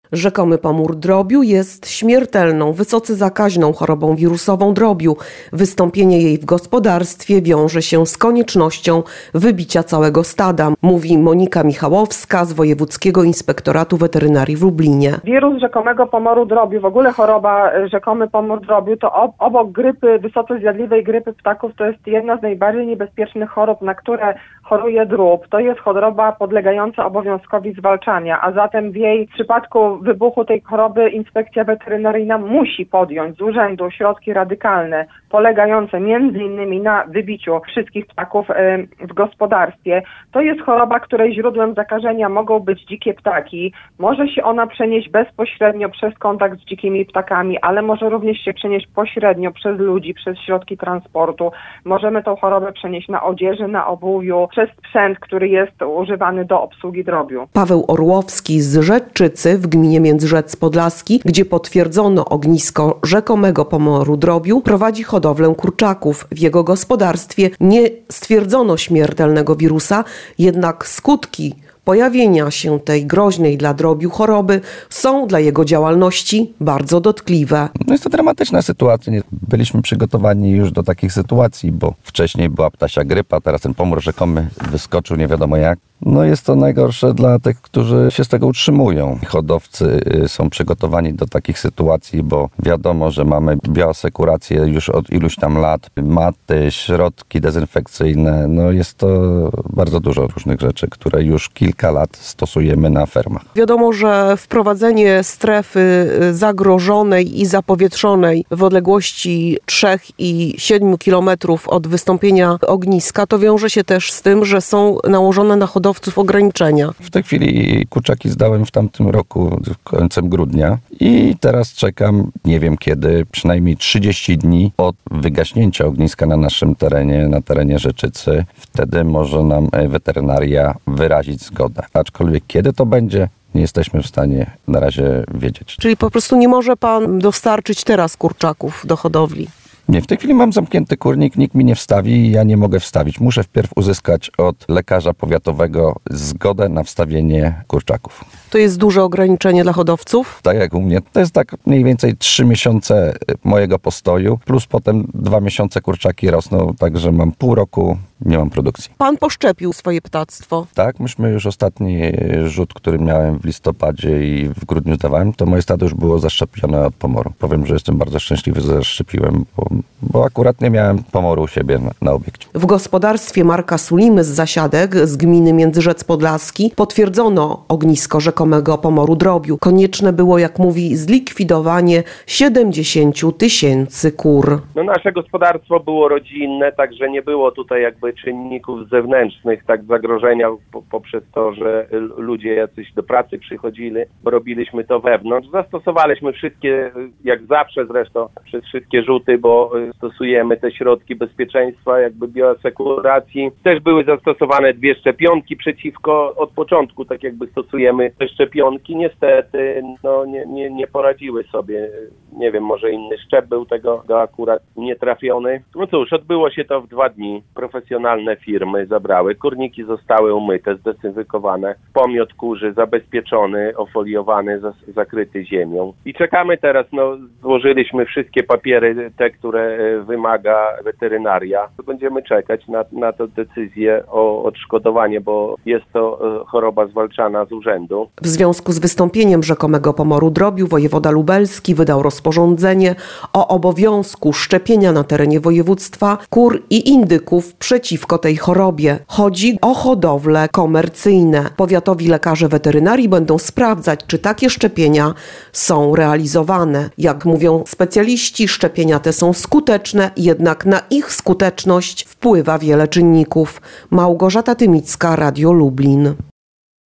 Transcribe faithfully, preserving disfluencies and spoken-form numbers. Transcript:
Rzekomy pomór drobiu jest śmiertelną, wysoce zakaźną chorobą wirusową drobiu. Wystąpienie jej w gospodarstwie wiąże się z koniecznością wybicia całego stada, mówi Monika Michałowska z Wojewódzkiego Inspektoratu Weterynarii w Lublinie. Wirus rzekomego pomoru drobiu, w ogóle choroba rzekomy pomór drobiu, to obok grypy, wysoce zjadliwej grypy ptaków, to jest jedna z najbardziej niebezpiecznych chorób, na które choruje drób. To jest choroba podlegająca obowiązkowi zwalczania, a zatem w jej w przypadku wybuchu tej choroby inspekcja weterynaryjna musi podjąć z urzędu środki radykalne, polegające między innymi na wybiciu wszystkich ptaków w gospodarstwie. To jest choroba, której źródłem zakażenia mogą być dzikie ptaki. Może się ona przenieść bezpośrednio przez kontakt z dzikimi ptakami, ale może również się przenieść pośrednio przez ludzi, przez środki transportu. Możemy tą chorobę przenieść na odzieży, na obuwiu, przez sprzęt, który jest używany do obsługi drobiu. Paweł Orłowski z Rzeczycy w gminie Międzyrzec Podlaski, gdzie potwierdzono ognisko rzekomego pomoru drobiu, prowadzi hodowlę kurczaków. W jego gospodarstwie nie stwierdzono śmiertelnego wirusa, jednak skutki pojawienia się tej groźnej dla drobiu choroby są dla jego działalności bardzo dotkliwe. No jest to dramatyczna sytuacja. Byliśmy przygotowani już do takich sytuacji, bo wcześniej była ptasia grypa, teraz ten pomór rzekomy wyskoczył nie wiadomo jak. No jest to najgorsze dla tych, którzy się z tego utrzymują. Hodowcy są przygotowani do takich sytuacji, bo wiadomo, że mamy bioasekurację już od iluś tam lat, maty, środki dezynfekcyjne. No jest to bardzo dużo różnych rzeczy, które już kilka lat stosujemy na fermach. Wiadomo, że wprowadzenie strefy zagrożonej i zapowietrzonej w odległości trzech i siedmiu kilometrów od wystąpienia ogniska to wiąże się też z tym, że są nałożone na hodowców ograniczenia. W tej chwili kurczaki zdałem w tamtym roku, końcem grudnia i teraz czekam, nie wiem kiedy, przynajmniej trzydzieści dni od wygaśnięcia ogniska na naszym terenie, na terenie Rzeczycy. Wtedy może nam weterynaria wyrazić zgodę. Aczkolwiek kiedy to będzie, nie jesteśmy w stanie na razie wiedzieć. Czyli po prostu nie może pan dostarczyć teraz kurczaków do hodowli? Nie, w tej chwili mam zamknięty kurnik, nikt mi nie wstawi i ja nie mogę wstawić. Muszę wpierw uzyskać od lekarza powiatowego zgodę na wstawienie kurczaków. To jest duże ograniczenie dla hodowców? Tak jak u mnie. To jest tak mniej więcej trzy miesiące mojego postoju, plus potem dwa miesiące kurczaki rosną, także mam pół roku, nie mam produkcji. Pan poszczepił swoje ptactwo? Tak, myśmy już ostatni rzut, który miałem w listopadzie i w grudniu zdawałem, to moje stado już było zaszczepione od pomoru. Powiem, że jestem bardzo szczęśliwy, że zaszczepiłem, bo, bo akurat nie miałem pomoru u siebie na, na obiekcie. W gospodarstwie Marka Sulimy z Zasiadek z gminy Międzyrzec Podlaski potwierdzono ognisko rzekomego pomoru drobiu. Konieczne było, jak mówi, zlikwidowanie siedemdziesięciu tysięcy kur. No, nasze gospodarstwo było rodzinne, także nie było tutaj jakby czynników zewnętrznych, tak zagrożenia po, poprzez to, że ludzie jacyś do pracy przychodzili, bo robiliśmy to wewnątrz. Zastosowaliśmy wszystkie, jak zawsze zresztą, przez wszystkie rzuty, bo stosujemy te środki bezpieczeństwa, jakby bioasekuracji. Też były zastosowane dwie szczepionki przeciwko, od początku tak jakby stosujemy te szczepionki. Niestety no, nie, nie, nie poradziły sobie. Nie wiem, może inny szczep był tego akurat nietrafiony. No cóż, odbyło się to w dwa dni. Profesjonalne firmy zabrały. Kurniki zostały umyte, zdezynfekowane. Pomiot kurzy zabezpieczony, ofoliowany, zas- zakryty ziemią. I czekamy teraz, no złożyliśmy wszystkie papiery, te, które wymaga weterynaria. Będziemy czekać na, na tę decyzję o odszkodowanie, bo jest to choroba zwalczana z urzędu. W związku z wystąpieniem rzekomego pomoru drobiu wojewoda lubelski wydał rozporządzenie o obowiązku szczepienia na terenie województwa kur i indyków przeciwko tej chorobie. Chodzi o hodowle komercyjne. Powiatowi lekarze weterynarii będą sprawdzać, czy takie szczepienia są realizowane. Jak mówią specjaliści, szczepienia te są skuteczne, jednak na ich skuteczność wpływa wiele czynników. Małgorzata Tymicka, Radio Lublin.